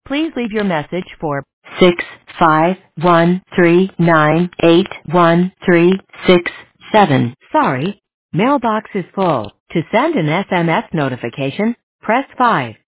Please leave your message for 651398137. Sorry, mailbox is full. To send an SMS notification, press 5.